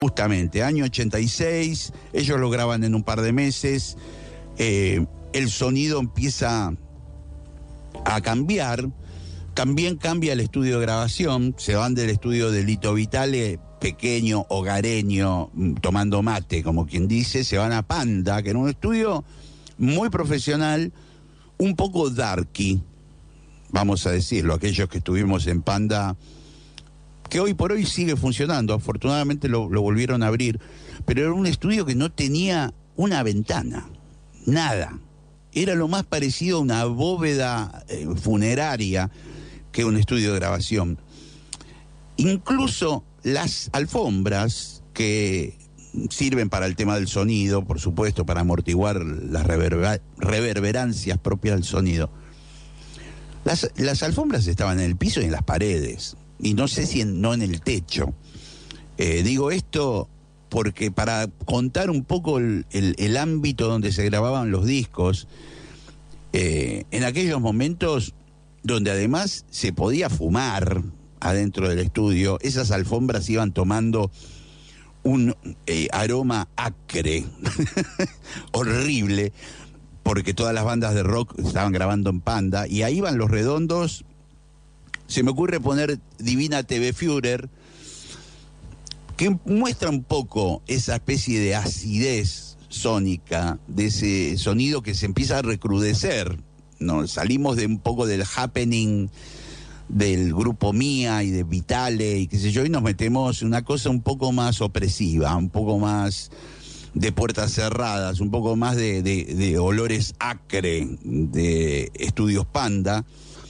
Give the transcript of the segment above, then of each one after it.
Justamente, año 86, ellos lo graban en un par de meses, el sonido empieza a cambiar, también cambia el estudio de grabación, se van del estudio de Lito Vitale, pequeño, hogareño, tomando mate, como quien dice, se van a Panda, que era un estudio muy profesional, un poco darky, vamos a decirlo, aquellos que estuvimos en Panda, que hoy por hoy sigue funcionando, afortunadamente lo volvieron a abrir, pero era un estudio que no tenía una ventana, nada, era lo más parecido a una bóveda funeraria que un estudio de grabación. Incluso las alfombras que sirven para el tema del sonido, por supuesto, para amortiguar las reverberancias propias del sonido. Las alfombras estaban en el piso y en las paredes, y no sé si no en el techo. Digo esto porque para contar un poco el ámbito donde se grababan los discos, en aquellos momentos donde además se podía fumar adentro del estudio, esas alfombras iban tomando un aroma acre, horrible, porque todas las bandas de rock estaban grabando en Panda, y ahí van Los Redondos. Se me ocurre poner Divina TV Führer, que muestra un poco esa especie de acidez sónica, de ese sonido que se empieza a recrudecer, ¿no? Salimos de un poco del happening del grupo Mía y de Vitale y qué sé yo, y nos metemos en una cosa un poco más opresiva, un poco más de puertas cerradas, un poco más de olores acre, de estudios Panda.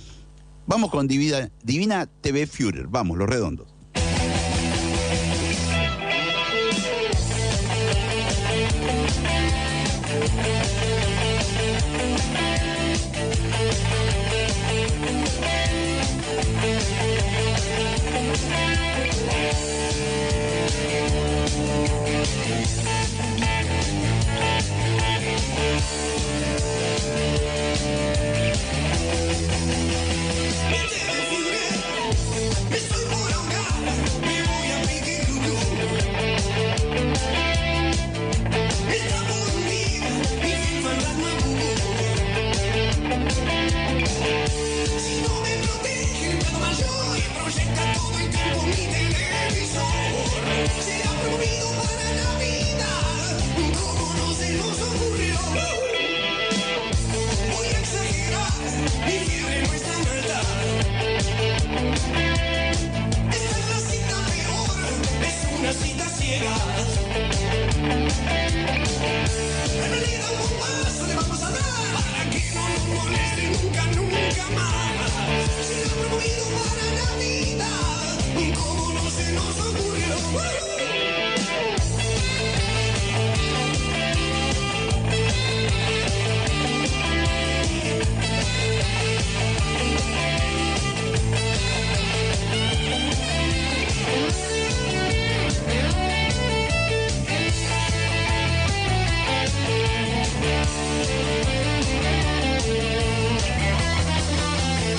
Vamos con Divina TV Führer, vamos, Los Redondos.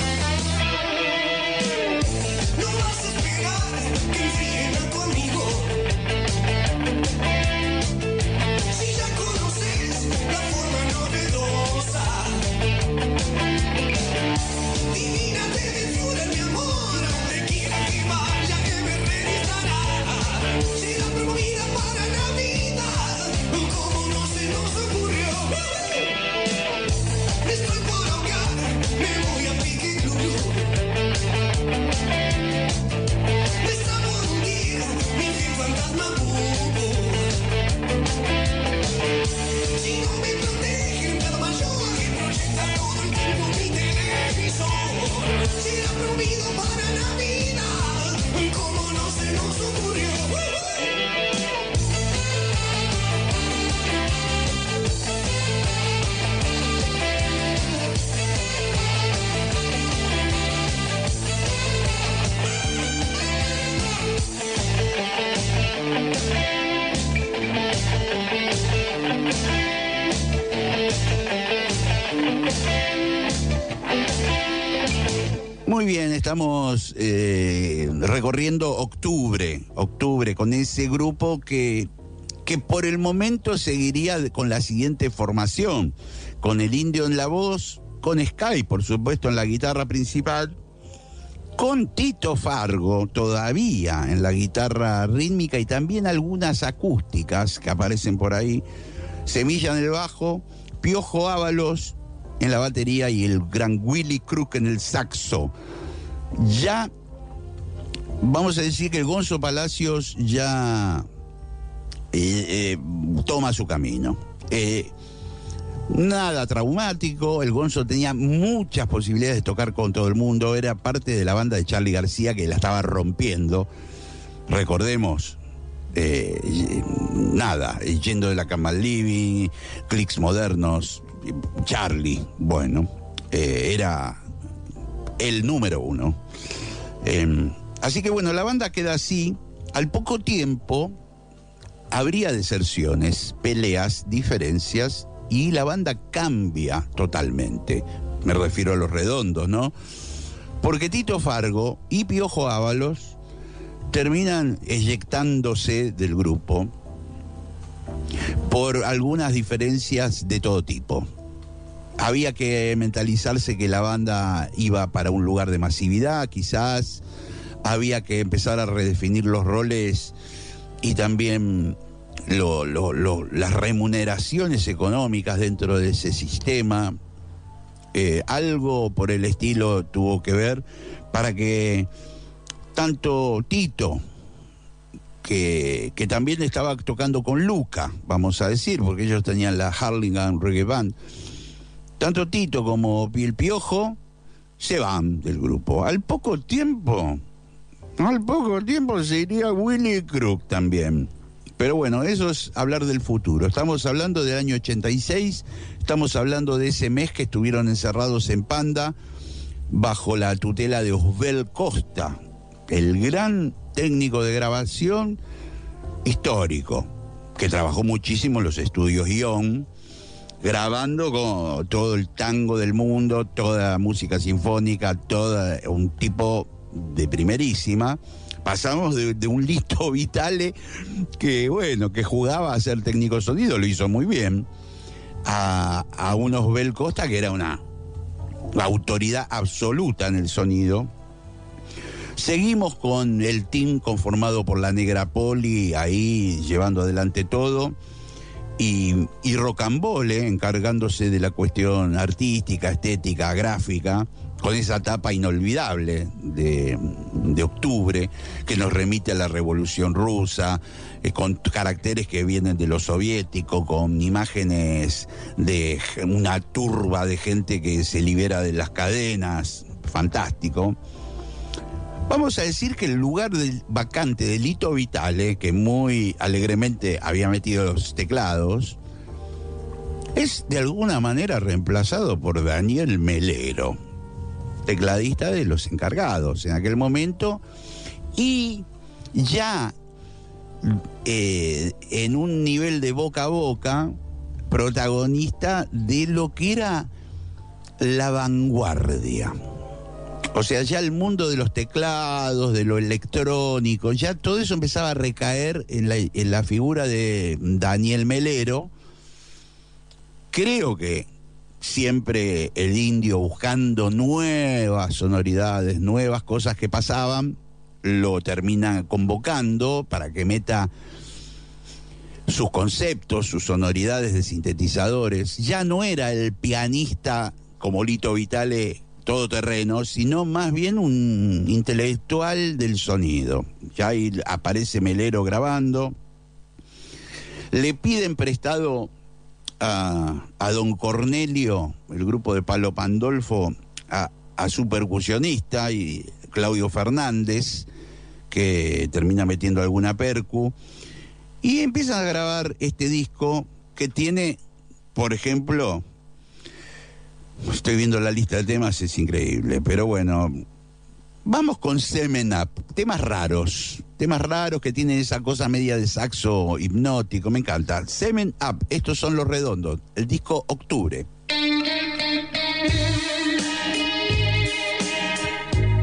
No vas a esperar que enfríen conmigo. Muy bien, estamos recorriendo octubre con ese grupo que por el momento seguiría con la siguiente formación, con el Indio en la voz, con Sky, por supuesto, en la guitarra principal, con Tito Fargo todavía en la guitarra rítmica y también algunas acústicas que aparecen por ahí, Semilla en el bajo, Piojo Ábalos en la batería y el gran Willy Crook en el saxo. Ya vamos a decir que el Gonzo Palacios ya toma su camino. Nada traumático, el Gonzo tenía muchas posibilidades de tocar con todo el mundo, era parte de la banda de Charly García que la estaba rompiendo. Recordemos, Yendo de la cama al living, Clics Modernos, Charly, bueno, era el número uno. Así que bueno, la banda queda así. Al poco tiempo habría deserciones, peleas, diferencias, y la banda cambia totalmente. Me refiero a Los Redondos, ¿no? Porque Tito Fargo y Piojo Ábalos terminan eyectándose del grupo por algunas diferencias de todo tipo. Había que mentalizarse que la banda iba para un lugar de masividad, quizás. Había que empezar a redefinir los roles y también las remuneraciones económicas dentro de ese sistema. Algo por el estilo tuvo que ver para que tanto Tito, que también estaba tocando con Luca, vamos a decir, porque ellos tenían la Harlingham Reggae Band, tanto Tito como el Piojo se van del grupo. Al poco tiempo se iría Willy Crook también. Pero bueno, eso es hablar del futuro. Estamos hablando del año 86, estamos hablando de ese mes que estuvieron encerrados en Panda, bajo la tutela de Osbel Costa, el gran técnico de grabación histórico, que trabajó muchísimo en los estudios Ion, grabando con todo el tango del mundo, toda música sinfónica, un tipo de primerísima. Pasamos de un Lito Vitale que jugaba a ser técnico de sonido, lo hizo muy bien, a un Osbel Costa que era una autoridad absoluta en el sonido. Seguimos con el team conformado por la Negra Poli ahí llevando adelante todo, y Rocambole encargándose de la cuestión artística, estética, gráfica, con esa etapa inolvidable de octubre, que nos remite a la Revolución Rusa, con caracteres que vienen de lo soviético, con imágenes de una turba de gente que se libera de las cadenas, fantástico. Vamos a decir que el lugar vacante de Lito Vitale, que muy alegremente había metido los teclados, es de alguna manera reemplazado por Daniel Melero, tecladista de Los Encargados en aquel momento, y ya en un nivel de boca a boca, protagonista de lo que era la vanguardia. O sea, ya el mundo de los teclados, de lo electrónico, ya todo eso empezaba a recaer en la figura de Daniel Melero. Creo que siempre el Indio, buscando nuevas sonoridades, nuevas cosas que pasaban, lo termina convocando para que meta sus conceptos, sus sonoridades de sintetizadores. Ya no era el pianista como Lito Vitale todoterreno, sino más bien un intelectual del sonido. Ya ahí aparece Melero grabando. Le piden prestado a don Cornelio, el grupo de Palo Pandolfo, a su percusionista, y Claudio Fernández, que termina metiendo alguna percu, y empiezan a grabar este disco que tiene, por ejemplo, estoy viendo la lista de temas, es increíble, pero bueno, vamos con Semen Up, temas raros que tienen esa cosa media de saxo hipnótico, me encanta. Semen Up, estos son Los Redondos, el disco Octubre.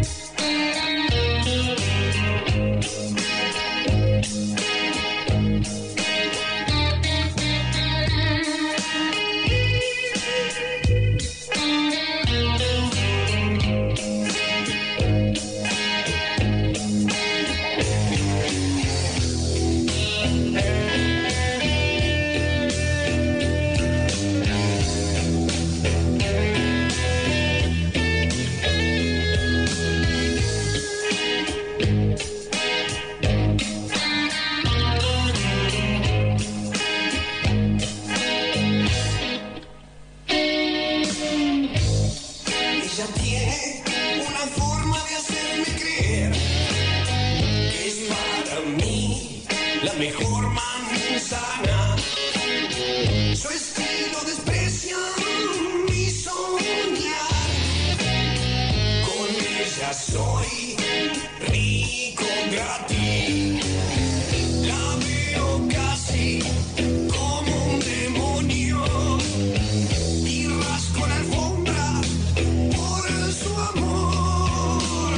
manzana. Su estilo desprecia mi soñar. Con ella soy rico gratis. La veo casi como un demonio y rasco la alfombra por su amor.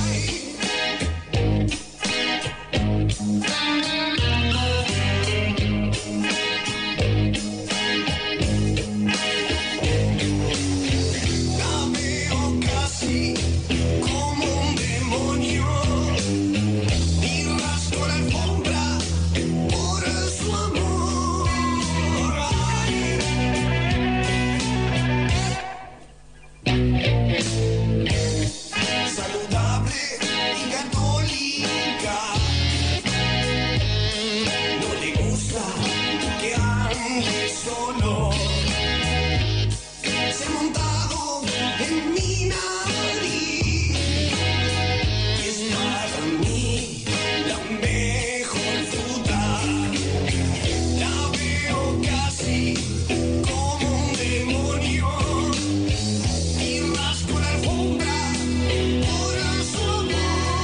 La veo casi como un demonio y rasco la alfombra por su amor. Saludable y católica, no le gusta que ande solo. Se ha montado en mi nariz y es para mí la mejor fruta. La veo casi como un demonio y rasco la alfombra por su amor.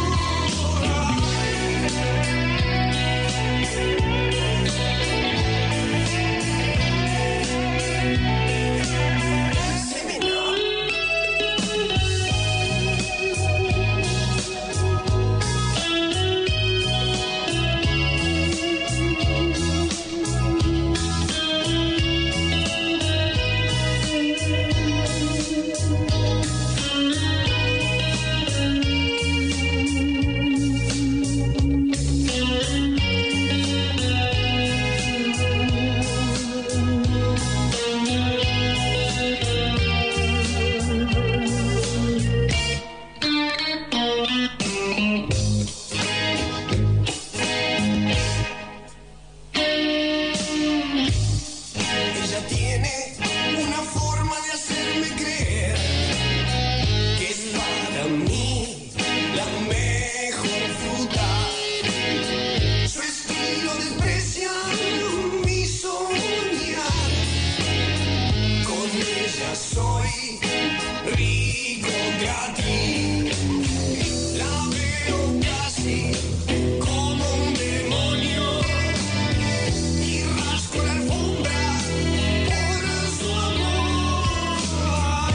Ella tiene una forma de hacerme creer que es para mí la mejor fruta. Su estilo desprecia mi soñar. Con ella soy rico gratis. La veo casi como un demonio y rasco la alfombra por su amor.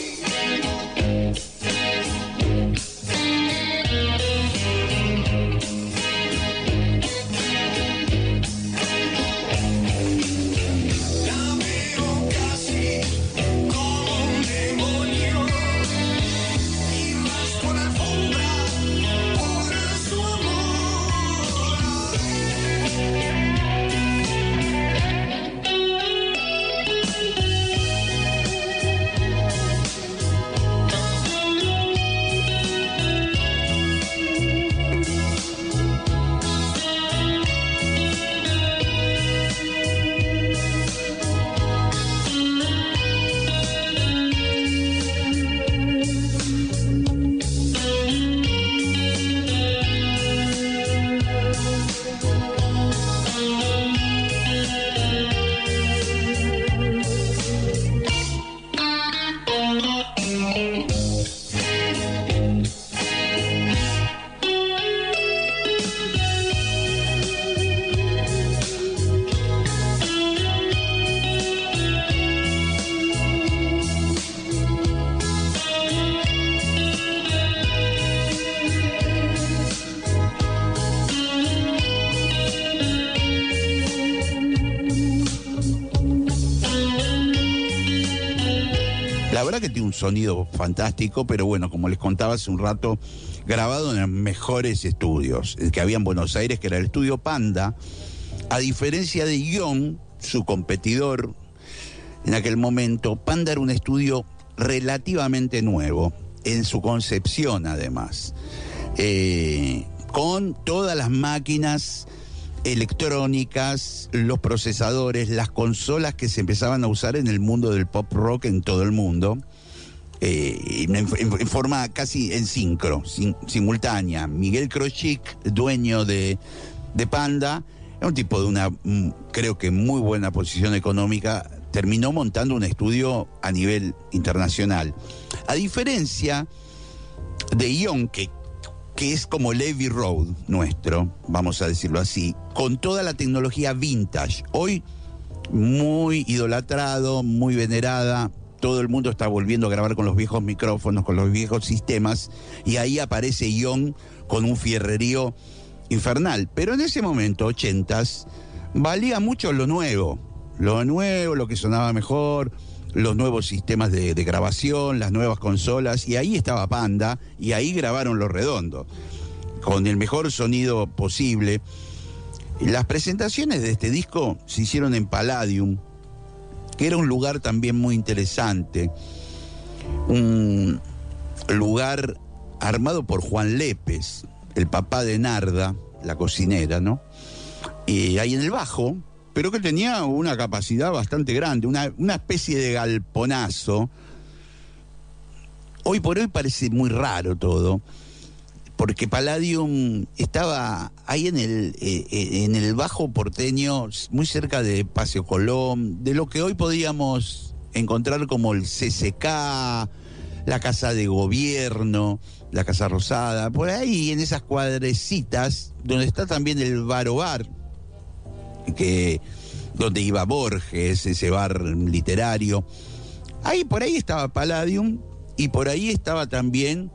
La veo casi como un demonio y rasco la alfombra por su amor. La verdad que tiene un sonido fantástico, pero bueno, como les contaba hace un rato, grabado en los mejores estudios que había en Buenos Aires, que era el estudio Panda. A diferencia de Ion, su competidor en aquel momento, Panda era un estudio relativamente nuevo, en su concepción además, con todas las máquinas electrónicas, los procesadores, las consolas que se empezaban a usar en el mundo del pop rock en todo el mundo, en forma casi en simultánea. Miguel Krochik, dueño de Panda, Era un tipo de una, creo que muy buena posición económica. Terminó montando un estudio a nivel internacional. A diferencia de Young, que es como el Abbey Road nuestro, vamos a decirlo así, con toda la tecnología vintage. Hoy muy idolatrado, muy venerada. Todo el mundo está volviendo a grabar con los viejos micrófonos, con los viejos sistemas, y ahí aparece Young con un fierrerío infernal. Pero en ese momento, 80s, valía mucho lo nuevo, lo que sonaba mejor, los nuevos sistemas de grabación, las nuevas consolas, y ahí estaba Panda, y ahí grabaron Los Redondos, con el mejor sonido posible. Las presentaciones de este disco se hicieron en Palladium, que era un lugar también muy interesante, un lugar armado por Juan Lépez, el papá de Narda, la cocinera, ¿no? Y ahí en el bajo, pero que tenía una capacidad bastante grande, una especie de galponazo. Hoy por hoy parece muy raro todo, porque Palladium estaba ahí en el bajo porteño, muy cerca de Paseo Colón, de lo que hoy podríamos encontrar como el CCK, la Casa de Gobierno, la Casa Rosada, por ahí en esas cuadrecitas, donde está también el Bar o Bar, donde iba Borges, ese bar literario. Ahí, por ahí estaba Palladium, y por ahí estaba también...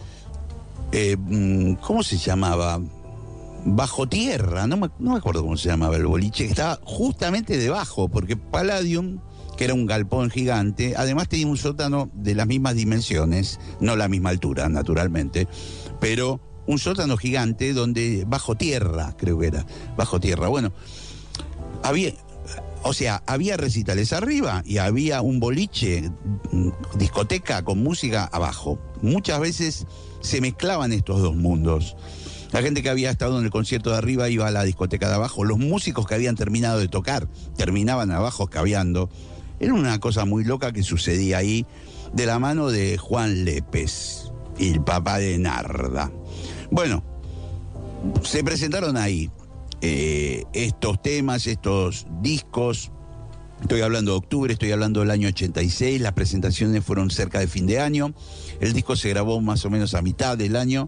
¿cómo se llamaba? Bajo Tierra, no me acuerdo cómo se llamaba el boliche, que estaba justamente debajo, porque Palladium, que era un galpón gigante, además tenía un sótano de las mismas dimensiones, no la misma altura, naturalmente, pero un sótano gigante donde Bajo Tierra, creo que era, Bajo Tierra. Bueno, había recitales arriba y había un boliche, discoteca con música abajo. Muchas veces se mezclaban estos dos mundos. La gente que había estado en el concierto de arriba iba a la discoteca de abajo. Los músicos que habían terminado de tocar terminaban abajo escabeando. Era una cosa muy loca que sucedía ahí, de la mano de Juan Lépez, el papá de Narda. Bueno, se presentaron ahí estos temas, estos discos. Estoy hablando de octubre, estoy hablando del año 86, las presentaciones fueron cerca de fin de año, el disco se grabó más o menos a mitad del año,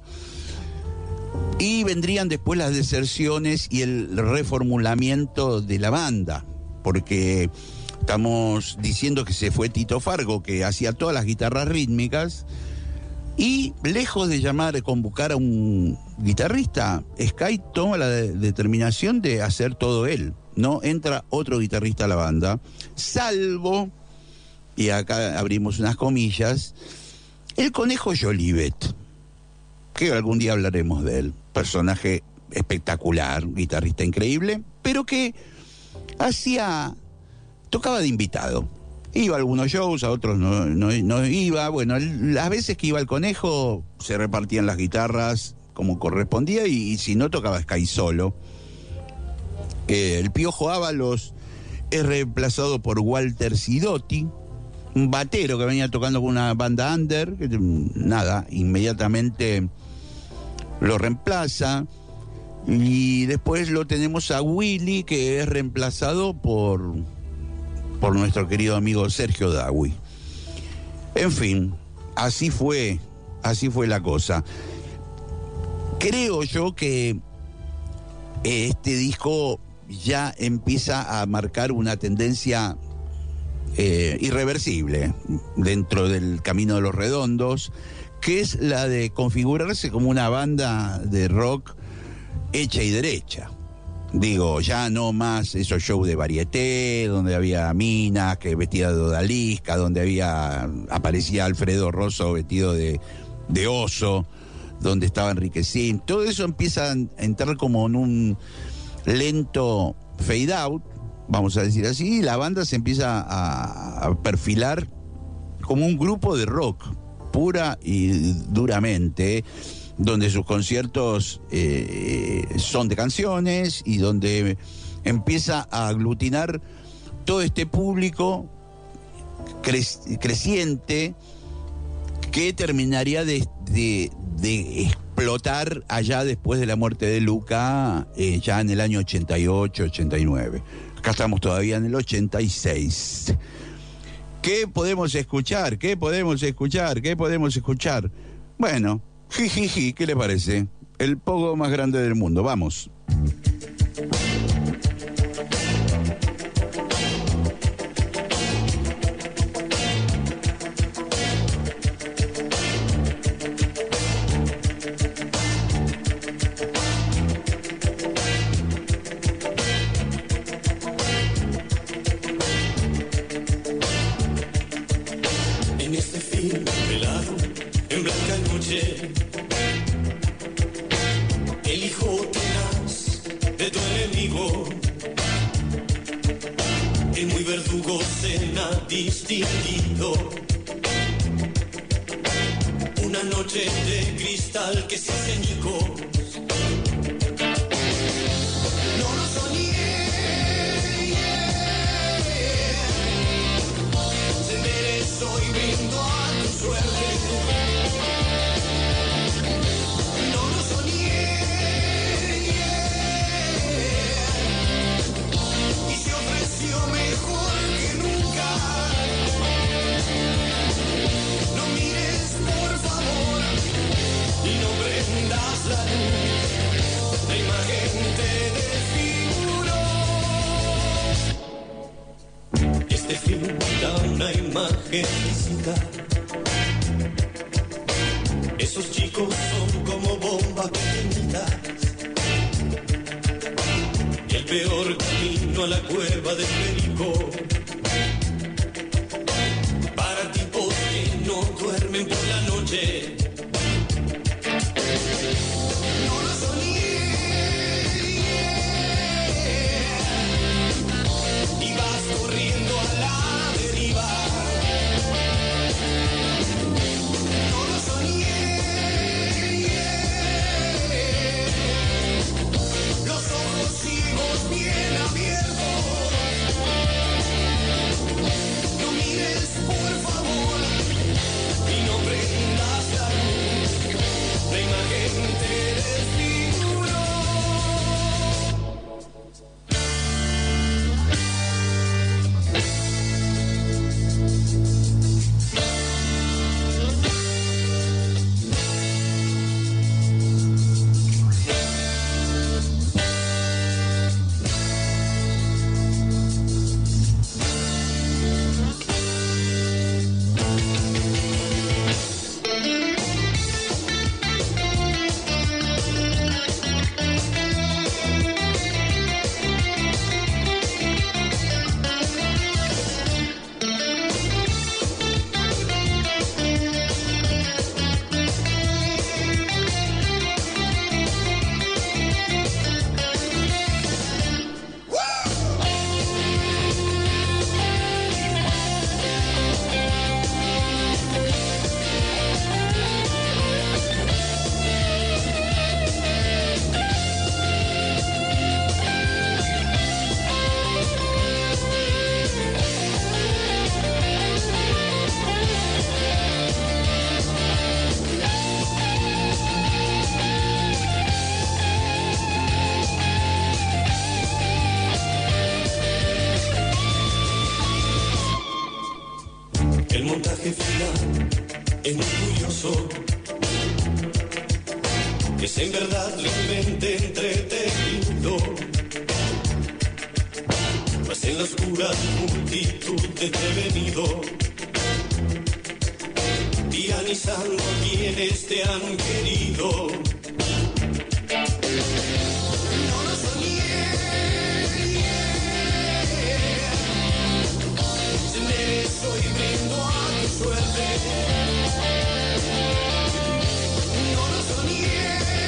y vendrían después las deserciones y el reformulamiento de la banda, porque estamos diciendo que se fue Tito Fargo, que hacía todas las guitarras rítmicas, y lejos de convocar a un guitarrista, Sky toma la determinación de hacer todo él. No entra otro guitarrista a la banda, salvo, y acá abrimos unas comillas, el Conejo Jolivet, que algún día hablaremos de él. Personaje espectacular, guitarrista increíble, pero que tocaba de invitado. Iba a algunos shows, a otros no iba. Bueno, las veces que iba el Conejo se repartían las guitarras como correspondía, y si no, tocaba Sky solo. El Piojo Ábalos es reemplazado por Walter Sidotti, un batero que venía tocando con una banda under, que inmediatamente lo reemplaza. Y después lo tenemos a Willy, que es reemplazado por nuestro querido amigo Sergio Dawi. En fin, así fue la cosa. Creo yo que este disco ya empieza a marcar una tendencia irreversible dentro del camino de Los Redondos, que es la de configurarse como una banda de rock hecha y derecha. Digo, ya no más esos shows de varieté, donde había minas que vestidas de odalisca, donde aparecía Alfredo Rosso vestido de oso, donde estaba Enriquecín. Todo eso empieza a entrar como en un lento fade out, vamos a decir así, y la banda se empieza a perfilar como un grupo de rock, pura y duramente, donde sus conciertos son de canciones y donde empieza a aglutinar todo este público creciente que terminaría de explotar allá después de la muerte de Luca, ya en el año 88, 89. Acá estamos todavía en el 86. ¿Qué podemos escuchar? ¿Qué podemos escuchar? ¿Qué podemos escuchar? Bueno, jijiji, ¿qué le parece? El pogo más grande del mundo, vamos. En este fin velado, en blanca noche, el hijo tenaz de tu enemigo, el muy verdugo cena distinguido. Una noche de cristal que se hace añicos. No lo soñé. Se enderezó y brindo a tu suerte. No lo soñé. Y se ofreció mejor que nunca. No mires, por favor, y no prendas la luz. La imagen te desfiguró. Este film da una imagen física. Esos chicos son como bombas pequeñitas. El peor camino a la cueva del perico. Para tipos que no duermen por la noche. No lo soñé. Y vas corriendo a la deriva. No lo soñé. Los ojos ciegos bien abiertos. No mires, por favor, y no prendas la luz. La imagen te desfiguró. El montaje final es muy curioso. Es en verdad realmente entretenido. Pues en la oscura multitud de prevenido, tiranizando a quienes te han querido. No lo soñé. Se enderezó y brindo a tu suerte. No lo soñé.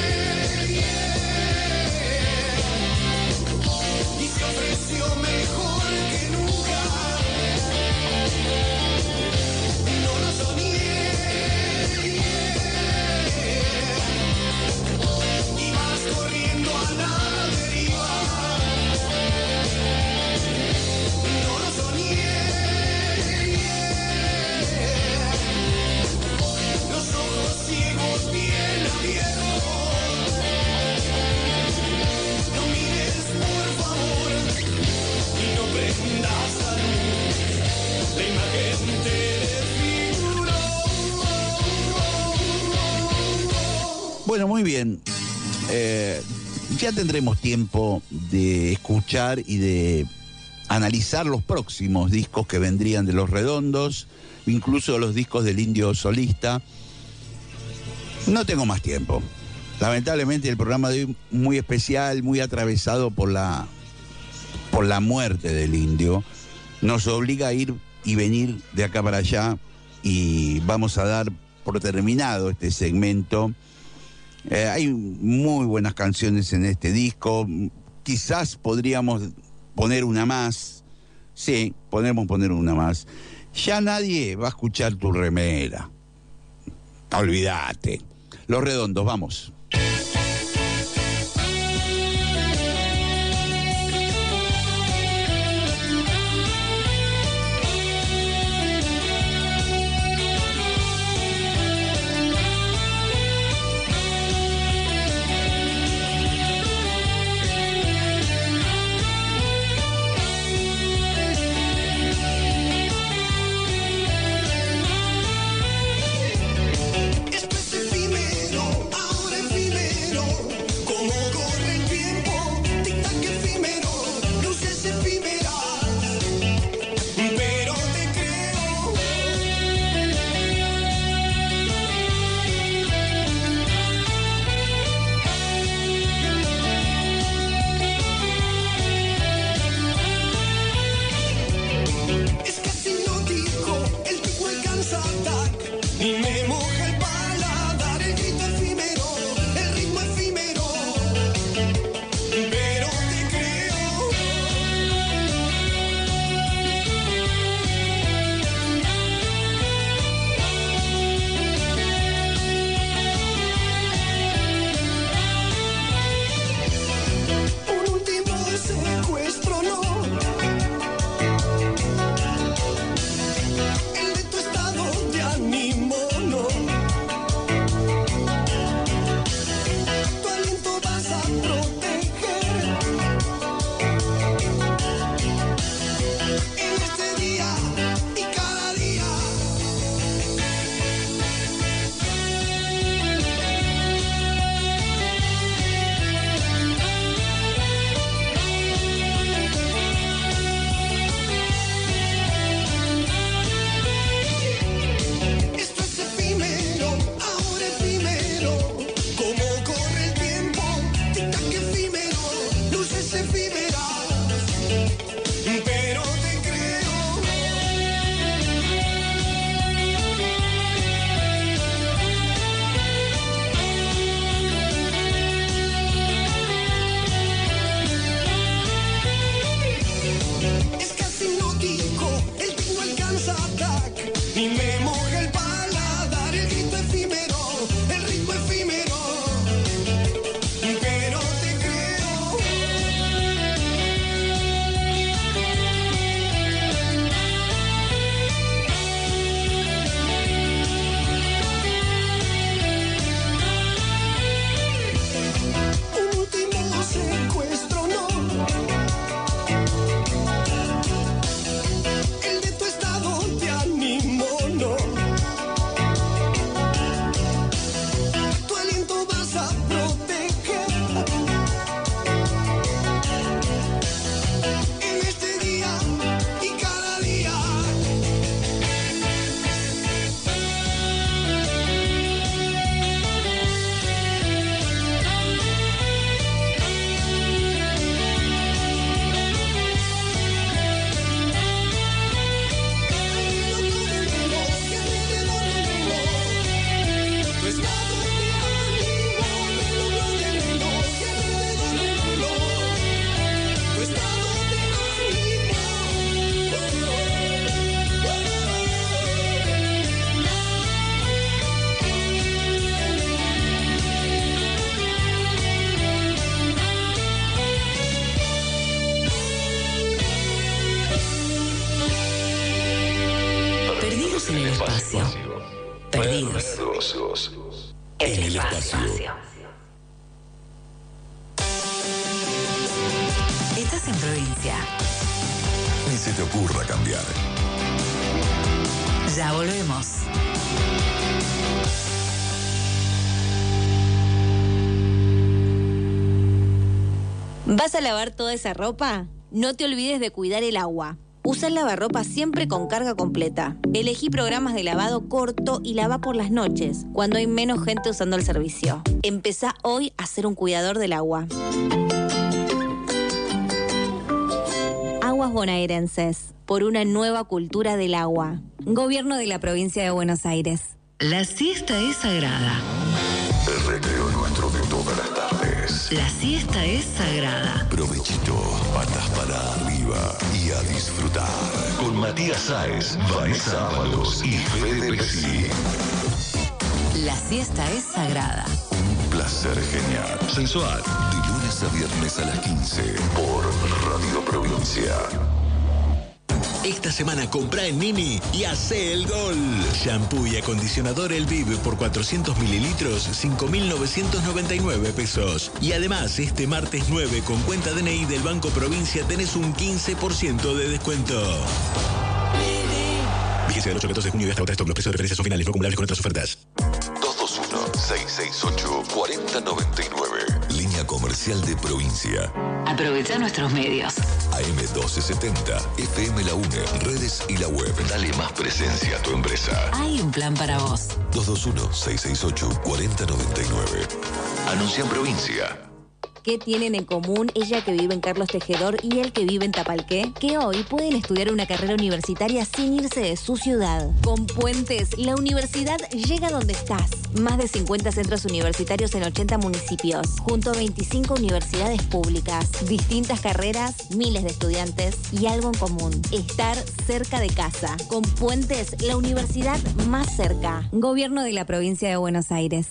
Y se ofreció mejor que nunca. No lo soñé. Y vas corriendo Bueno, muy bien. Ya tendremos tiempo de escuchar y de analizar los próximos discos que vendrían de Los Redondos, incluso los discos del Indio Solista. No tengo más tiempo. Lamentablemente el programa de hoy muy especial, muy atravesado por la muerte del Indio, nos obliga a ir y venir de acá para allá y vamos a dar por terminado este segmento. Hay muy buenas canciones en este disco. Quizás podríamos poner una más. Sí, podemos poner una más. Ya nadie va a escuchar Tu Remera. Olvídate. Los Redondos, vamos. Esto es efímero, ahora efímero. Como corre el tiempo, tic-tac efímero, luces efímeras. Pero te creo. Es casi hipnótico, el tipo alcanza ataque y me moja el paladar, el grito efímero, el ritmo efímero, pero te creo. Un último secuestro, no. El de tu estado de ánimo, no. Tu aliento vas a proteger. En este día y cada día. Esto es efímero, ahora efímero. Como corre el tiempo, tic-tac efímero, luces efímeras. Pero te creo. Es casi hipnótico, el tipo alcanza ataque y me moja el paladar, el grito efímero, el ritmo efímero, pero te creo. Un último secuestro, no. El de tu estado de ánimo, no. Tu aliento vas a proteger. En este día y cada día. Tu estado de ánimo, tu estado de Perdidos en el espacio. Perdidos en el espacio. Estás en provincia. Ni se te ocurra cambiar. Ya volvemos. ¿Vas a lavar toda esa ropa? No te olvides de cuidar el agua. Usa el lavarropa siempre con carga completa. Elegí programas de lavado corto y lava por las noches, cuando hay menos gente usando el servicio. Empezá hoy a ser un cuidador del agua. Aguas bonaerenses, por una nueva cultura del agua. Gobierno de la Provincia de Buenos Aires. La siesta es sagrada. El recreo nuestro de todas las tardes. La siesta es sagrada. Provechito, patas para arriba y a disfrutar. Con Matías Sáez, Vanessa Ábalos y Fede Pesci. La siesta es sagrada. Un placer genial. Sensual. De lunes a viernes a las 15 por Radio Provincia. Esta semana compra en Nini y hace el gol. Shampoo y acondicionador El Vive por 400 mililitros, 5.999 pesos. Y además, este martes 9, con cuenta DNI del Banco Provincia, tenés un 15% de descuento. Vigencia del 8 al 14 de junio y hasta agotar stock. Los precios de referencia son finales, no acumulables con otras ofertas. 221-668-4099. Línea comercial de Provincia. Aprovecha nuestros medios. AM1270, FM La UNE, redes y la web. Dale más presencia a tu empresa. Hay un plan para vos. 221-668-4099. Anuncia en Provincia. ¿Qué tienen en común ella que vive en Carlos Tejedor y él que vive en Tapalqué? Que hoy pueden estudiar una carrera universitaria sin irse de su ciudad. Con Puentes, la universidad llega donde estás. Más de 50 centros universitarios en 80 municipios, junto a 25 universidades públicas. Distintas carreras, miles de estudiantes y algo en común: estar cerca de casa. Con Puentes, la universidad más cerca. Gobierno de la Provincia de Buenos Aires.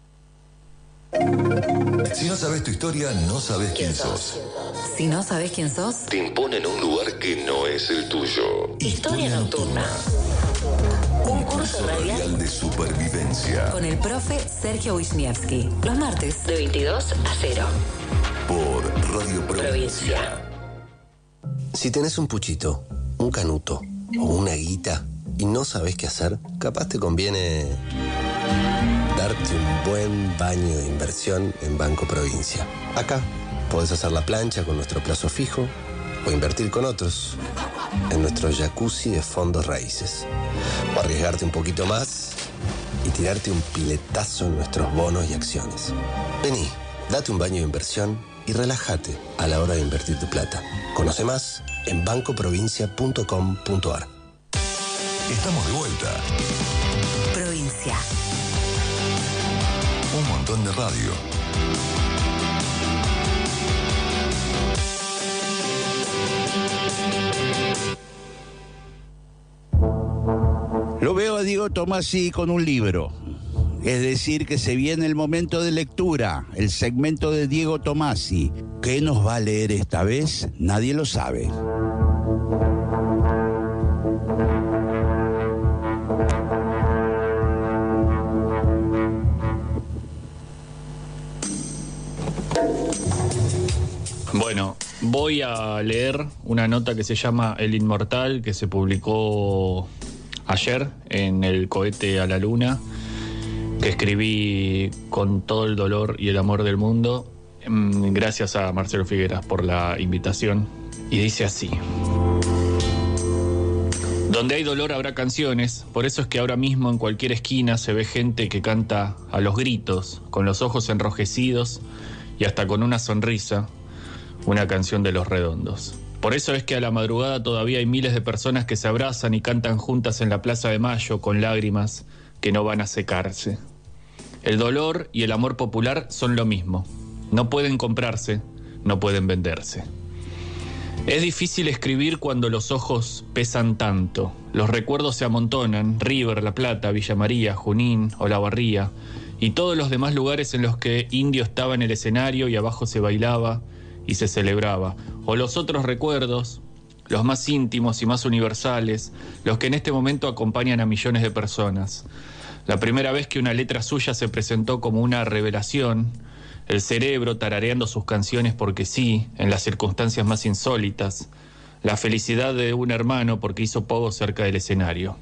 Si no sabes tu historia, no sabes quién sos. Si no sabes quién sos, Te imponen a un lugar que no es el tuyo. Historia Nocturna. Un curso radial de supervivencia. con el profe Sergio Wisniewski. Los martes de 22 a 0. Por Radio Provincia. Si tenés un puchito, un canuto o una guita y no sabés qué hacer, capaz te conviene darte un buen baño de inversión en Banco Provincia. Acá podés hacer la plancha con nuestro plazo fijo o invertir con otros en nuestro jacuzzi de fondos raíces. O arriesgarte un poquito más y tirarte un piletazo en nuestros bonos y acciones. Vení, date un baño de inversión y relájate a la hora de invertir tu plata. Conoce más en bancoprovincia.com.ar. Estamos de vuelta. Provincia. Un montón de radio. Lo veo a Diego Tomasi con un libro. Es decir, que se viene el momento de lectura, el segmento de Diego Tomasi. ¿Qué nos va a leer esta vez? Nadie lo sabe. Bueno, voy a leer una nota que se llama El Inmortal, que se publicó ayer en el cohete a la luna, que escribí con todo el dolor y el amor del mundo. Gracias a Marcelo Figueras por la invitación. Y dice así: donde hay dolor habrá canciones, por eso es que ahora mismo en cualquier esquina se ve gente que canta a los gritos, con los ojos enrojecidos y hasta con una sonrisa, una canción de Los Redondos. Por eso es que a la madrugada todavía hay miles de personas que se abrazan y cantan juntas en la Plaza de Mayo con lágrimas que no van a secarse. El dolor y el amor popular son lo mismo. No pueden comprarse, no pueden venderse. Es difícil escribir cuando los ojos pesan tanto. Los recuerdos se amontonan: River, La Plata, Villa María, Junín, Olavarría y todos los demás lugares en los que Indio estaba en el escenario y abajo se bailaba y se celebraba. O los otros recuerdos, los más íntimos y más universales, los que en este momento acompañan a millones de personas. La primera vez que una letra suya se presentó como una revelación, el cerebro tarareando sus canciones porque sí, en las circunstancias más insólitas, la felicidad de un hermano porque hizo pogo cerca del escenario.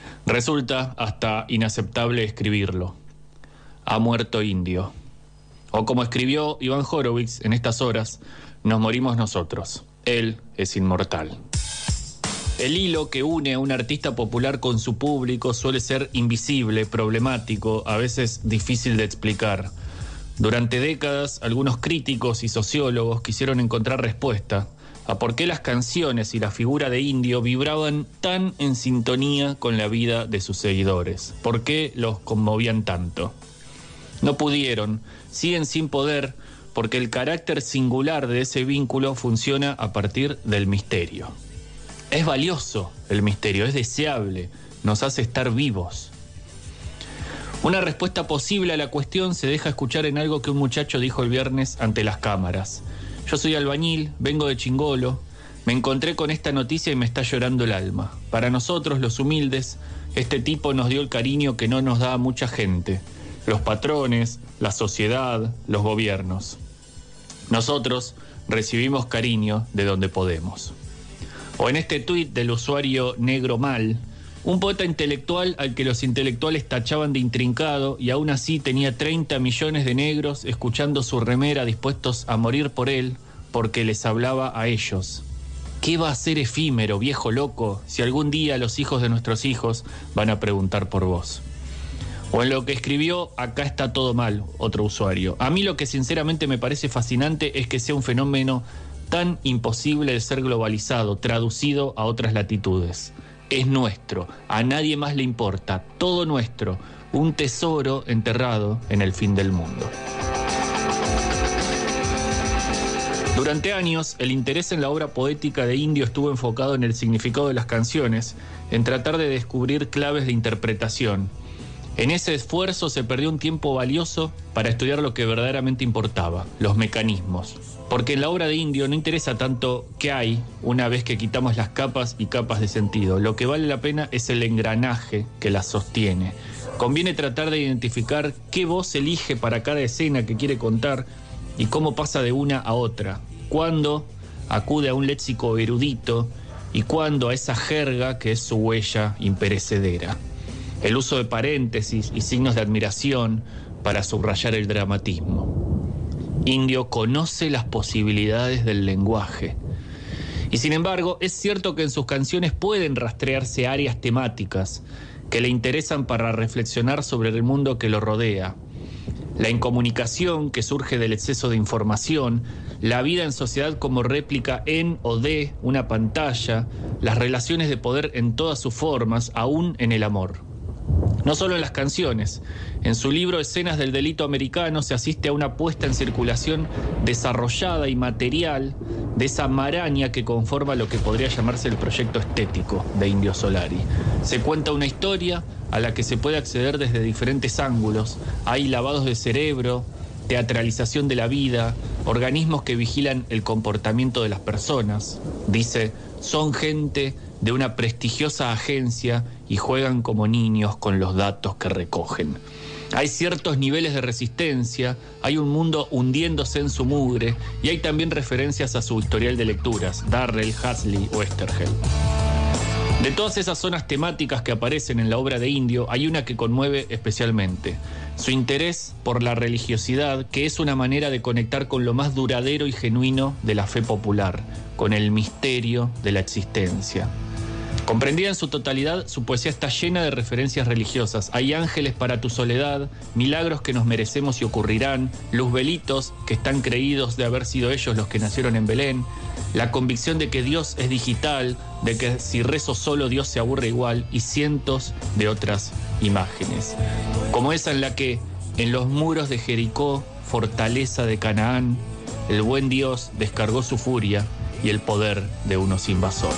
Resulta hasta inaceptable escribirlo. Ha muerto Indio. O como escribió Iván Horowitz en estas horas, nos morimos nosotros. Él es inmortal. El hilo que une a un artista popular con su público suele ser invisible, problemático, a veces difícil de explicar. Durante décadas, algunos críticos y sociólogos quisieron encontrar respuesta a por qué las canciones y la figura de Indio vibraban tan en sintonía con la vida de sus seguidores, por qué los conmovían tanto. No pudieron, siguen sin poder, porque el carácter singular de ese vínculo funciona a partir del misterio. Es valioso el misterio, es deseable, nos hace estar vivos. Una respuesta posible a la cuestión se deja escuchar en algo que un muchacho dijo el viernes ante las cámaras. Yo soy albañil, vengo de Chingolo, me encontré con esta noticia y me está llorando el alma. Para nosotros, los humildes, este tipo nos dio el cariño que no nos da mucha gente. Los patrones, la sociedad, los gobiernos. Nosotros recibimos cariño de donde podemos. O en este tuit del usuario Negro Mal, un poeta intelectual al que los intelectuales tachaban de intrincado y aún así tenía 30 millones de negros escuchando su remera dispuestos a morir por él porque les hablaba a ellos. ¿Qué va a ser efímero, viejo loco, si algún día los hijos de nuestros hijos van a preguntar por vos? O en lo que escribió Acá está todo mal, otro usuario. A mí lo que sinceramente me parece fascinante es que sea un fenómeno tan imposible de ser globalizado, traducido a otras latitudes. Es nuestro, a nadie más le importa, todo nuestro, un tesoro enterrado en el fin del mundo. Durante años, el interés en la obra poética de Indio estuvo enfocado en el significado de las canciones, en tratar de descubrir claves de interpretación. En ese esfuerzo se perdió un tiempo valioso para estudiar lo que verdaderamente importaba, los mecanismos. Porque en la obra de Indio no interesa tanto qué hay una vez que quitamos las capas y capas de sentido. Lo que vale la pena es el engranaje que las sostiene. Conviene tratar de identificar qué voz elige para cada escena que quiere contar y cómo pasa de una a otra. Cuándo acude a un léxico erudito y cuándo a esa jerga que es su huella imperecedera. El uso de paréntesis y signos de admiración para subrayar el dramatismo. Indio conoce las posibilidades del lenguaje. Y sin embargo, es cierto que en sus canciones pueden rastrearse áreas temáticas que le interesan para reflexionar sobre el mundo que lo rodea. La incomunicación que surge del exceso de información, la vida en sociedad como réplica en o de una pantalla, las relaciones de poder en todas sus formas, aún en el amor. No solo en las canciones. En su libro Escenas del Delito Americano se asiste a una puesta en circulación desarrollada y material de esa maraña que conforma lo que podría llamarse el proyecto estético de Indio Solari. Se cuenta una historia a la que se puede acceder desde diferentes ángulos. Hay lavados de cerebro, teatralización de la vida, organismos que vigilan el comportamiento de las personas. Dice, son gente de una prestigiosa agencia y juegan como niños con los datos que recogen. Hay ciertos niveles de resistencia, hay un mundo hundiéndose en su mugre y hay también referencias a su historial de lecturas, Darrell, Huxley o Oesterheld. De todas esas zonas temáticas que aparecen en la obra de Indio, hay una que conmueve especialmente. Su interés por la religiosidad, que es una manera de conectar con lo más duradero y genuino de la fe popular, con el misterio de la existencia. Comprendida en su totalidad, su poesía está llena de referencias religiosas. Hay ángeles para tu soledad, milagros que nos merecemos y ocurrirán, luzbelitos que están creídos de haber sido ellos los que nacieron en Belén, la convicción de que Dios es digital, de que si rezo solo Dios se aburre igual, y cientos de otras imágenes. Como esa en la que, en los muros de Jericó, fortaleza de Canaán, el buen Dios descargó su furia y el poder de unos invasores.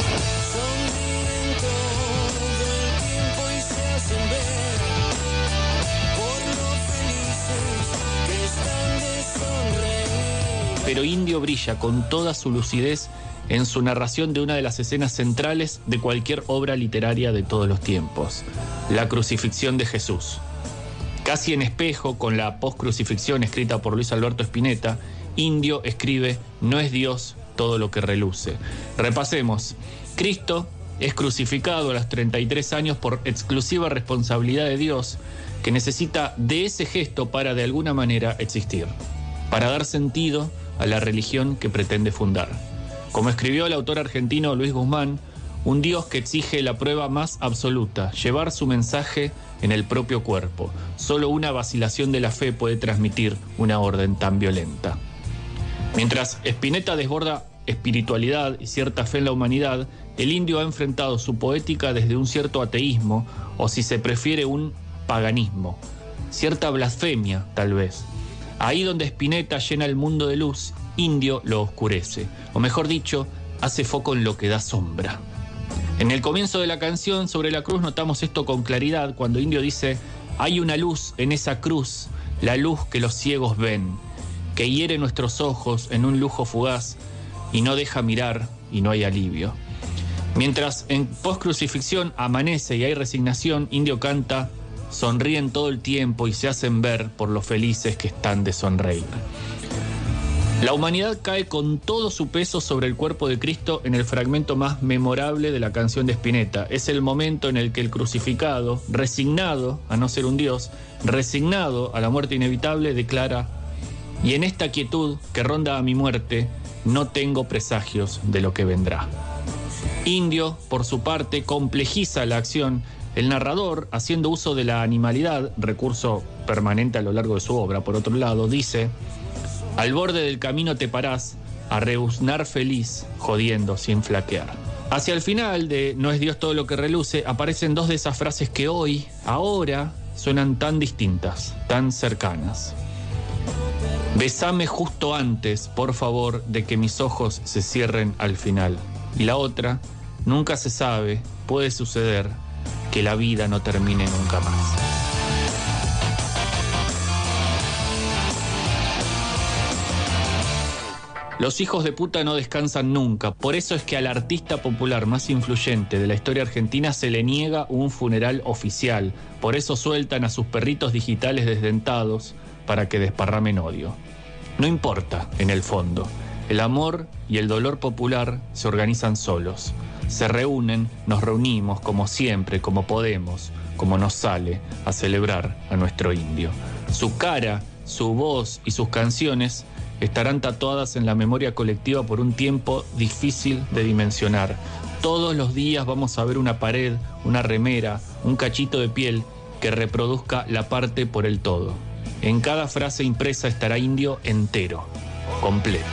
Pero Indio brilla con toda su lucidez en su narración de una de las escenas centrales de cualquier obra literaria de todos los tiempos, la crucifixión de Jesús. Casi en espejo con la postcrucifixión escrita por Luis Alberto Spinetta, Indio escribe: no es Dios todo lo que reluce. Repasemos. Cristo es crucificado a los 33 años por exclusiva responsabilidad de Dios, que necesita de ese gesto para de alguna manera existir, para dar sentido a la religión que pretende fundar. Como escribió el autor argentino Luis Guzmán, un Dios que exige la prueba más absoluta, llevar su mensaje en el propio cuerpo. Solo una vacilación de la fe puede transmitir una orden tan violenta. Mientras Spinetta desborda espiritualidad y cierta fe en la humanidad, el indio ha enfrentado su poética desde un cierto ateísmo, o si se prefiere un paganismo, cierta blasfemia tal vez. Ahí donde Spinetta llena el mundo de luz, Indio lo oscurece, o mejor dicho, hace foco en lo que da sombra. En el comienzo de la canción Sobre la Cruz notamos esto con claridad cuando Indio dice: hay una luz en esa cruz, la luz que los ciegos ven, que hiere nuestros ojos en un lujo fugaz y no deja mirar y no hay alivio. Mientras en post-crucifixión amanece y hay resignación, Indio canta: sonríen todo el tiempo y se hacen ver por lo felices que están de sonreír. La humanidad cae con todo su peso sobre el cuerpo de Cristo en el fragmento más memorable de la canción de Spinetta. Es el momento en el que el crucificado, resignado a no ser un Dios, resignado a la muerte inevitable, declara: y en esta quietud que ronda a mi muerte, no tengo presagios de lo que vendrá. Indio, por su parte, complejiza la acción. El narrador, haciendo uso de la animalidad, recurso permanente a lo largo de su obra, por otro lado, dice: al borde del camino te parás, a rebuznar feliz, jodiendo sin flaquear. Hacia el final de No es Dios todo lo que reluce, aparecen dos de esas frases que hoy, ahora, suenan tan distintas, tan cercanas. Besame justo antes, por favor, de que mis ojos se cierren al final. Y la otra: nunca se sabe, puede suceder, que la vida no termine nunca más. Los hijos de puta no descansan nunca, por eso es que al artista popular más influyente de la historia argentina se le niega un funeral oficial, por eso sueltan a sus perritos digitales desdentados para que desparramen odio. No importa, en el fondo, el amor y el dolor popular se organizan solos, se reúnen, nos reunimos como siempre, como podemos, como nos sale, a celebrar a nuestro indio. Su cara, su voz y sus canciones estarán tatuadas en la memoria colectiva por un tiempo difícil de dimensionar. Todos los días vamos a ver una pared, una remera, un cachito de piel que reproduzca la parte por el todo. En cada frase impresa estará Indio entero, completo.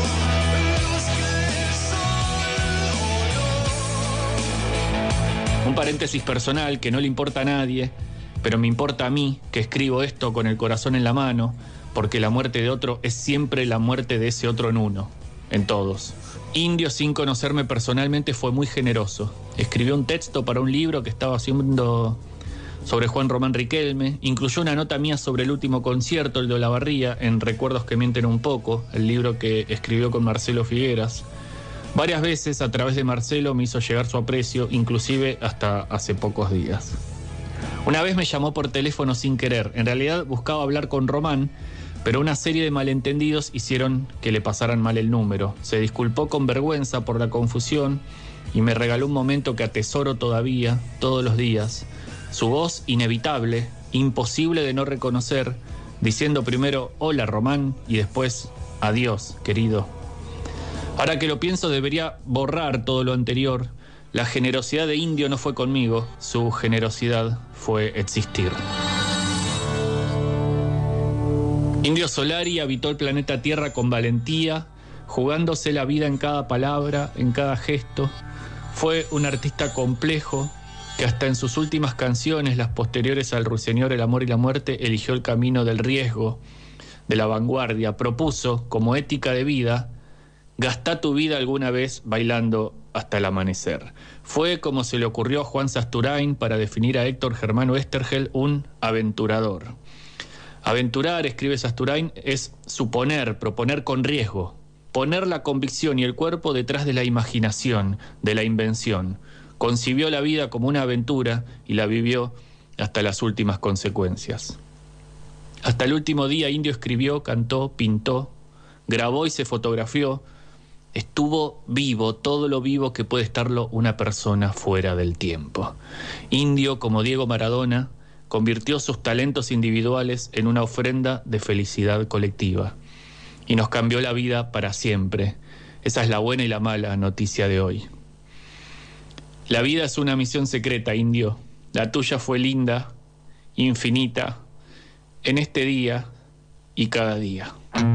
Un paréntesis personal que no le importa a nadie, pero me importa a mí, que escribo esto con el corazón en la mano, porque la muerte de otro es siempre la muerte de ese otro en uno, en todos. Indio, sin conocerme personalmente, fue muy generoso. Escribió un texto para un libro que estaba haciendo sobre Juan Román Riquelme, incluyó una nota mía sobre el último concierto, el de Olavarría, en Recuerdos que mienten un poco, el libro que escribió con Marcelo Figueras. Varias veces, a través de Marcelo, me hizo llegar su aprecio, inclusive hasta hace pocos días. Una vez me llamó por teléfono sin querer. En realidad buscaba hablar con Román, pero una serie de malentendidos hicieron que le pasaran mal el número. Se disculpó con vergüenza por la confusión y me regaló un momento que atesoro todavía, todos los días. Su voz inevitable, imposible de no reconocer, diciendo primero hola Román y después adiós querido. Ahora que lo pienso, debería borrar todo lo anterior. La generosidad de Indio no fue conmigo, su generosidad fue existir. Indio Solari habitó el planeta Tierra con valentía, jugándose la vida en cada palabra, en cada gesto. Fue un artista complejo que hasta en sus últimas canciones, las posteriores al Ruiseñor, el amor y la muerte, eligió el camino del riesgo, de la vanguardia. Propuso, como ética de vida, gastá tu vida alguna vez bailando hasta el amanecer. Fue como se le ocurrió a Juan Sasturain para definir a Héctor Germán Oesterhel, un aventurador. Aventurar, escribe Sasturain, es suponer, proponer con riesgo, poner la convicción y el cuerpo detrás de la imaginación, de la invención. Concibió la vida como una aventura y la vivió hasta las últimas consecuencias. Hasta el último día Indio escribió, cantó, pintó, grabó y se fotografió estuvo vivo, todo lo vivo que puede estarlo una persona fuera del tiempo. Indio, como Diego Maradona, convirtió sus talentos individuales en una ofrenda de felicidad colectiva y nos cambió la vida para siempre. Esa es la buena y la mala noticia de hoy. La vida es una misión secreta, Indio. La tuya fue linda, infinita, en este día y cada día.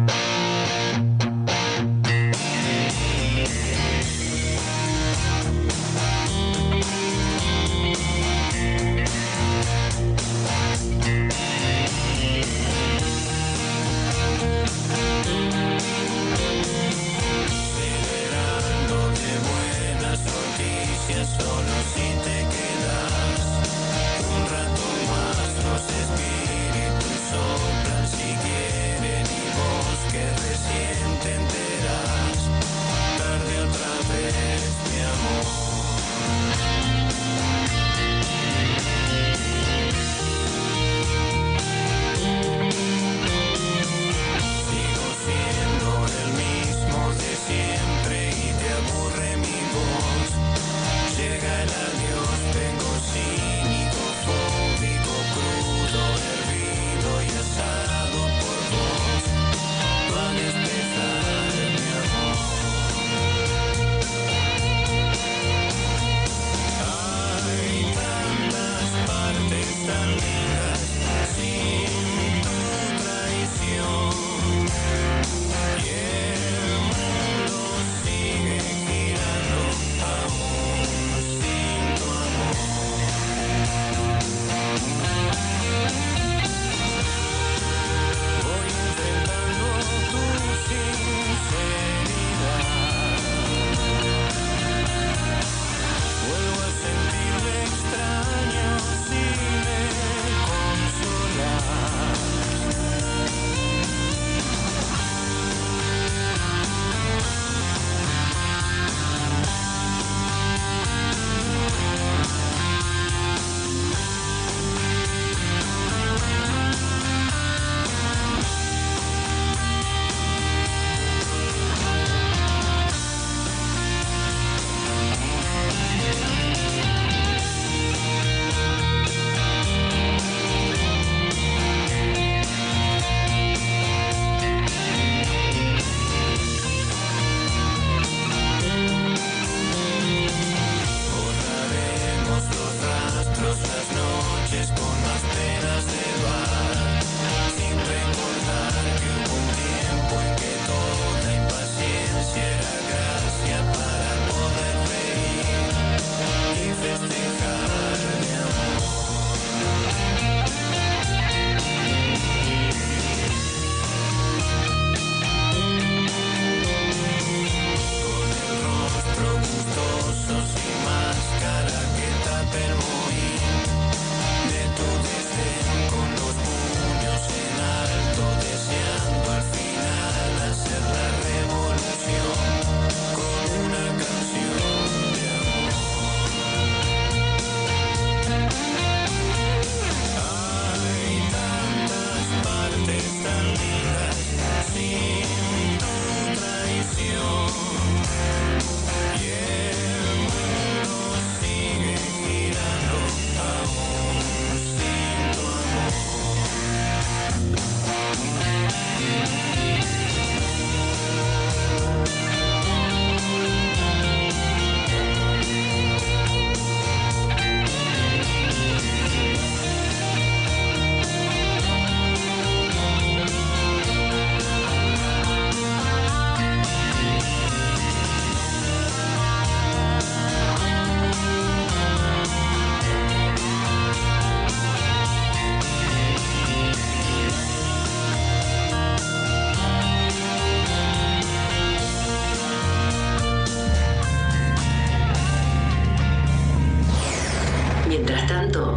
Mientras tanto,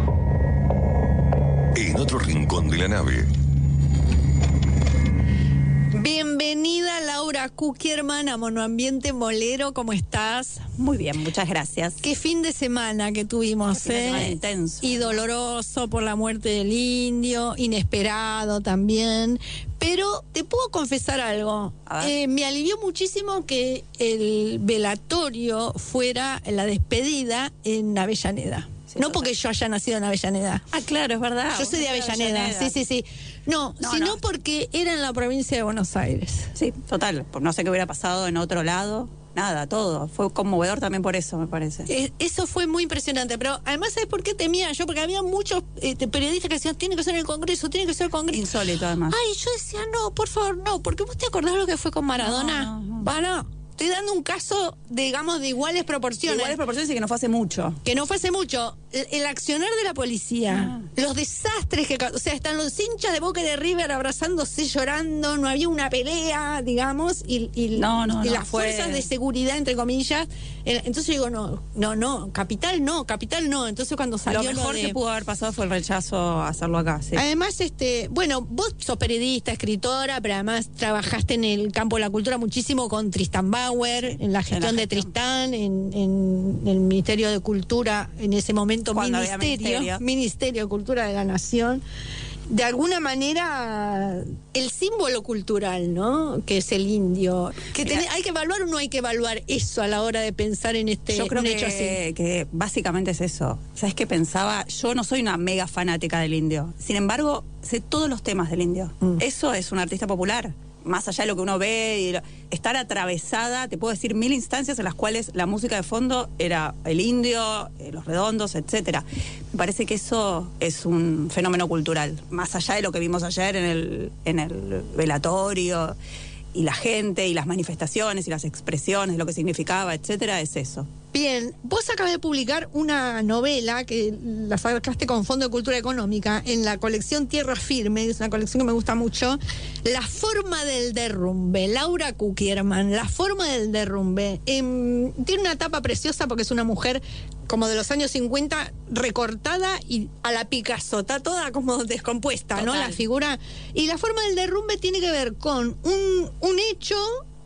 en otro rincón de la nave. Bienvenida Laura Kuckerman a Monoambiente Molero, ¿cómo estás? Muy bien, muchas gracias. Qué fin de semana que tuvimos, Fin de semana intenso. Y doloroso por la muerte del indio, inesperado también. Pero te puedo confesar algo. A ver. Me alivió muchísimo que el velatorio fuera la despedida en Avellaneda. Sí, No total. porque yo haya nacido en Avellaneda. Ah, claro, es verdad. Yo soy de Avellaneda, sí. No, No, sino no. porque era en la provincia de Buenos Aires. Sí, total. No sé qué hubiera pasado en otro lado. Nada, todo. Fue conmovedor también por eso, me parece. Eso fue muy impresionante, pero además, ¿sabes por qué temía yo? Porque había muchos periodistas que decían, tiene que ser en el Congreso, tiene que ser el Congreso. Insólito, además. Ay, yo decía, no, por favor, no, porque vos te acordás lo que fue con Maradona. No. Estoy dando un caso, digamos, de iguales proporciones. Iguales proporciones y que no fue hace mucho. Que no fue hace mucho. El accionar de la policía, los desastres que... O sea, están los hinchas de Boca y de River abrazándose, llorando, no había una pelea, digamos, y las fuerzas de seguridad, entre comillas. Entonces yo digo, no, capital no. Entonces cuando salió Lo mejor que pudo haber pasado fue el rechazo a hacerlo acá, sí. Además, bueno, vos sos periodista, escritora, pero además trabajaste en el campo de la cultura muchísimo con Tristan Bauer, en la gestión de Tristán, en el Ministerio de Cultura, en ese momento Cuando había Ministerio de Cultura de la Nación. De alguna manera, el símbolo cultural, ¿no? Que es el indio. ¿Hay que evaluar o no hay que evaluar eso a la hora de pensar en Yo creo hecho así? que básicamente es eso. ¿Sabes qué pensaba? Yo no soy una mega fanática del indio. Sin embargo, sé todos los temas del indio. Eso es un artista popular. Más allá de lo que uno ve, estar atravesada, te puedo decir 1000 instancias en las cuales la música de fondo era el indio, los redondos, etcétera. Me parece que eso es un fenómeno cultural, más allá de lo que vimos ayer en el velatorio, y la gente, y las manifestaciones, y las expresiones, lo que significaba, etcétera, es eso. Bien, vos acabas de publicar una novela que la sacaste con Fondo de Cultura Económica en la colección Tierra Firme, es una colección que me gusta mucho. La forma del derrumbe, Laura Kukierman, La forma del derrumbe. Tiene una tapa preciosa porque es una mujer como de los años 50, recortada y a la Picasso, está toda como descompuesta, ¿no? La figura. Y La forma del derrumbe tiene que ver con un hecho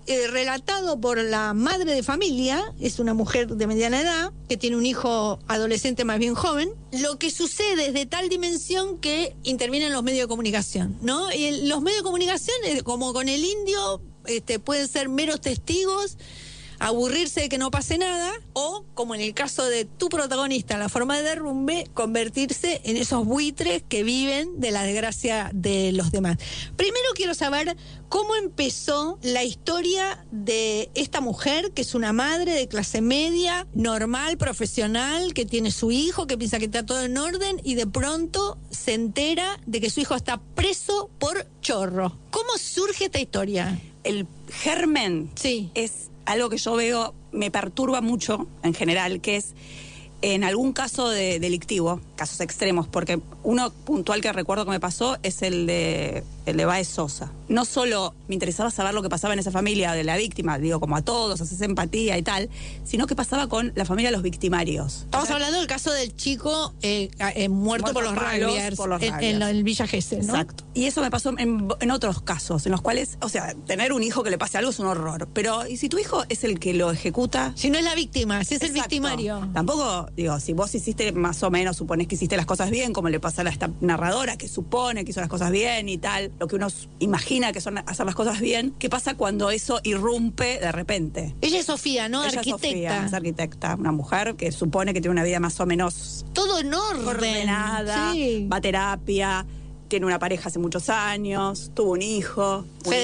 relatado por la madre de familia, es una mujer de mediana edad, que tiene un hijo adolescente más bien joven. Lo que sucede es de tal dimensión que intervienen los medios de comunicación, ¿no? Y los medios de comunicación, como con el indio, pueden ser meros testigos, aburrirse de que no pase nada, o, como en el caso de tu protagonista, La forma de derrumbe, convertirse en esos buitres que viven de la desgracia de los demás. Primero quiero saber cómo empezó la historia de esta mujer, que es una madre de clase media, normal, profesional, que tiene su hijo, que piensa que está todo en orden, y de pronto se entera de que su hijo está preso por chorro. ¿Cómo surge esta historia? El germen es algo que yo veo, me perturba mucho en general, que es en algún caso delictivo, casos extremos, porque uno puntual que recuerdo que me pasó es el de Baez Sosa. No solo me interesaba saber lo que pasaba en esa familia de la víctima, digo, como a todos, haces empatía y tal, sino qué pasaba con la familia de los victimarios. Estamos hablando del caso del chico muerto por los rugbyers en el Villa Gesell, ¿no? Exacto. Y eso me pasó en otros casos, en los cuales, o sea, tener un hijo que le pase algo es un horror, pero ¿y si tu hijo es el que lo ejecuta? Si no es la víctima, si es el victimario. Tampoco, digo, si vos hiciste más o menos, suponés que hiciste las cosas bien, como le pasa a esta narradora que supone que hizo las cosas bien y tal, lo que uno imagina que son hacer las cosas bien, ¿qué pasa cuando eso irrumpe de repente? Ella es Sofía, ¿no? Ella arquitecta. Sofía, es arquitecta, una mujer que supone que tiene una vida más o menos todo en orden, ordenada, va a terapia, tiene una pareja hace muchos años, tuvo un hijo.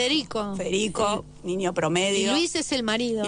Federico, niño promedio. Y Luis es el marido.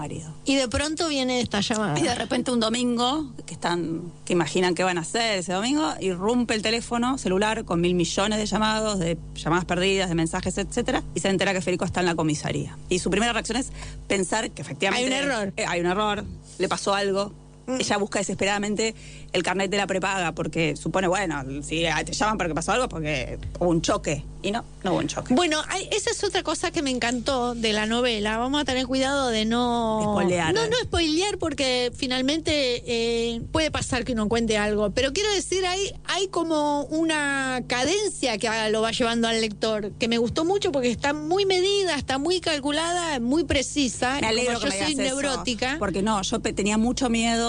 Y de pronto viene esta llamada. Y de repente un domingo, que imaginan qué van a hacer ese domingo, irrumpe el teléfono celular con 1.000 millones de llamados, de llamadas perdidas, de mensajes, etcétera, y se entera que Federico está en la comisaría. Y su primera reacción es pensar que efectivamente hay un error, le pasó algo. Ella busca desesperadamente el carnet de la prepaga porque supone, bueno, si te llaman porque pasó algo, porque hubo un choque. Y no hubo un choque. Bueno, esa es otra cosa que me encantó de la novela. Vamos a tener cuidado de no spoilear. No spoilear, porque finalmente puede pasar que uno cuente algo. Pero quiero decir, hay como una cadencia que lo va llevando al lector, que me gustó mucho porque está muy medida, está muy calculada, muy precisa. Me alegro como yo soy neurótica. Porque yo tenía mucho miedo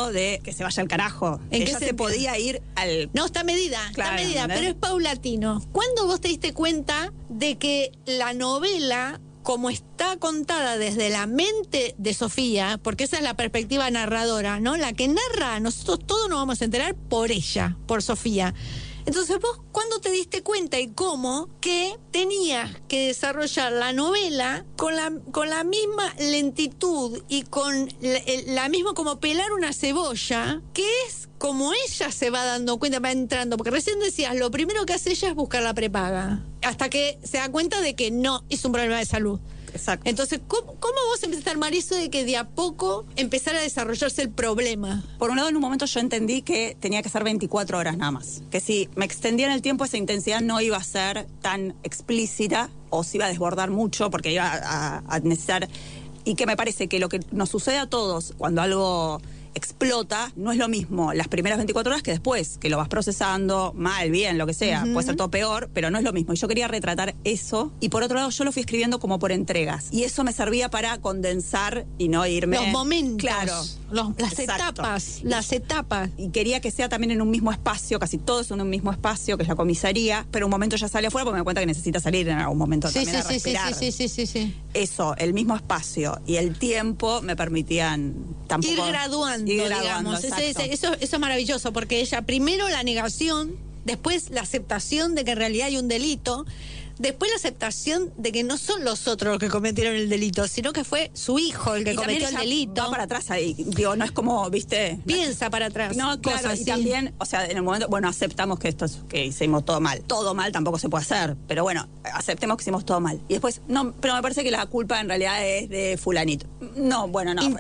sentido de que se vaya al carajo. ¿En qué Ella se sentido? podía ir al... No, está medida, Claro, ¿entendés? pero es paulatino. ¿Cuándo vos te diste cuenta de que la novela, como está contada desde la mente de Sofía, porque esa es la perspectiva narradora, ¿no? La que narra, nosotros todos nos vamos a enterar por ella, por Sofía. Entonces vos, ¿cuándo te diste cuenta y cómo que tenías que desarrollar la novela con la misma lentitud y con la misma como pelar una cebolla, que es como ella se va dando cuenta, va entrando? Porque recién decías, lo primero que hace ella es buscar la prepaga, hasta que se da cuenta de que no es un problema de salud. Exacto. Entonces, ¿cómo vos empezaste a armar eso de que de a poco empezara a desarrollarse el problema? Por un lado, en un momento yo entendí que tenía que ser 24 horas nada más. Que si me extendía en el tiempo, esa intensidad no iba a ser tan explícita o se iba a desbordar mucho porque iba a necesitar... Y que me parece que lo que nos sucede a todos cuando algo explota no es lo mismo las primeras 24 horas que después, que lo vas procesando mal, bien, lo que sea. Puede ser todo peor, pero no es lo mismo. Y yo quería retratar eso. Y por otro lado, yo lo fui escribiendo como por entregas. Y eso me servía para condensar y no irme... Los momentos. Claro. Las Exacto. etapas. Y quería que sea también en un mismo espacio, casi todo es en un mismo espacio, que es la comisaría, pero un momento ya sale afuera porque me doy cuenta que necesita salir en algún momento también a respirar. Sí. Eso, el mismo espacio y el tiempo me permitían tampoco... Ir graduando, digamos. exacto. Eso es maravilloso, porque ella primero la negación, después la aceptación de que en realidad hay un delito, después la aceptación de que no son los otros los que cometieron el delito, sino que fue su hijo el que Y también cometió el ella delito. va para atrás ahí, digo, no es como, viste... Piensa para atrás. No, claro, cosas, y sí. también, o sea, en el momento, bueno, aceptamos que que hicimos todo mal. Todo mal tampoco se puede hacer, pero bueno, aceptemos que hicimos todo mal. Y después, no, pero me parece que la culpa en realidad es de fulanito. No, bueno, no.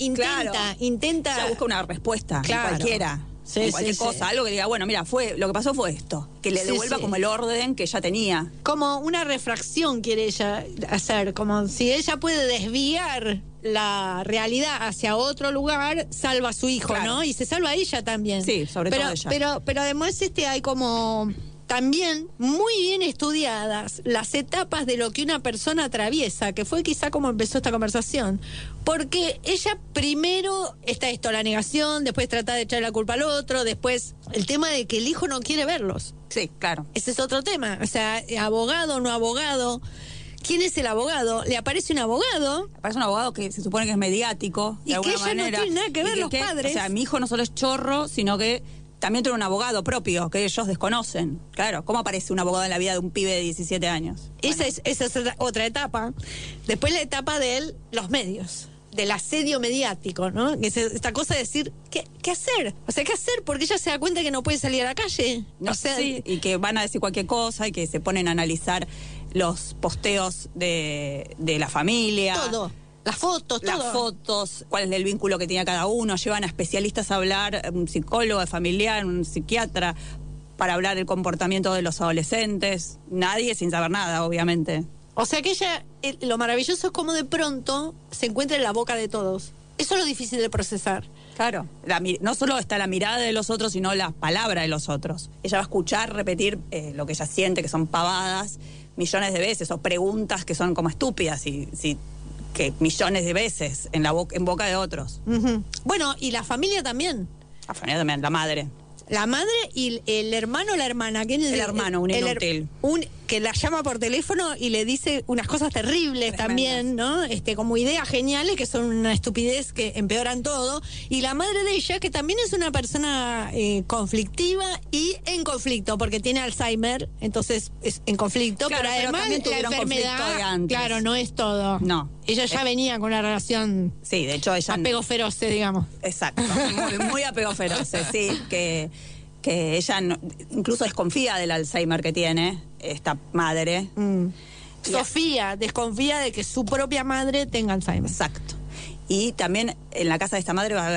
Intenta. Ya busca una respuesta, Claro. cualquiera. Sí, cualquier sí, cosa, sí. algo que diga, bueno, mira, lo que pasó fue esto, que le Sí, devuelva sí. como el orden que ya tenía. Como una refracción quiere ella hacer, como si ella puede desviar la realidad hacia otro lugar, salva a su hijo, Claro. ¿no? Y se salva a ella también. Sí, sobre todo ella. Pero además hay como también muy bien estudiadas las etapas de lo que una persona atraviesa, que fue quizá como empezó esta conversación. Porque ella primero está esto, la negación, después trata de echarle la culpa al otro, después el tema de que el hijo no quiere verlos. Sí, claro. Ese es otro tema. O sea, abogado o no abogado. ¿Quién es el abogado? Le aparece un abogado. Parece un abogado que se supone que es mediático, Y de alguna que ella no manera. tiene nada que ver, Y los padres. O sea, mi hijo no solo es chorro, sino que también tiene un abogado propio que ellos desconocen. Claro, ¿cómo aparece un abogado en la vida de un pibe de 17 años? Esa es otra etapa. Después la etapa de los medios, del asedio mediático, ¿no? Que es esta cosa de decir, ¿qué hacer? O sea, ¿qué hacer? Porque ella se da cuenta que no puede salir a la calle. No, o sea, sí, y que van a decir cualquier cosa y que se ponen a analizar los posteos de la familia. todo. Las fotos, todo. Las fotos, cuál es el vínculo que tenía cada uno. Llevan a especialistas a hablar, un psicólogo familiar, un psiquiatra, para hablar del comportamiento de los adolescentes. Nadie sin saber nada, obviamente. O sea que ella, lo maravilloso es como de pronto se encuentra en la boca de todos. Eso es lo difícil de procesar. Claro, no solo está la mirada de los otros, sino la palabra de los otros. Ella va a escuchar, repetir lo que ella siente, que son pavadas, millones de veces, o preguntas que son como estúpidas, que millones de veces en boca de otros. Ujú. Bueno, y la familia también. La familia también, la madre. La madre y el hermano o la hermana. ¿Quién es El hermano, un inútil. Que la llama por teléfono y le dice unas cosas terribles Tremendas. también, ¿no? Como ideas geniales que son una estupidez que empeoran todo. Y la madre de ella, que también es una persona conflictiva y en conflicto, porque tiene Alzheimer, entonces es en conflicto. Claro, pero pero además también la tuvieron conflicto de enfermedad, antes. claro, no es todo. No. Ella ya venía con una relación Sí, de hecho ella... apego feroce, digamos. Exacto, muy apego feroz, sí, que ella incluso desconfía del Alzheimer que tiene esta madre. Sofía desconfía de que su propia madre tenga Alzheimer. Exacto. Y también en la casa de esta madre va a haber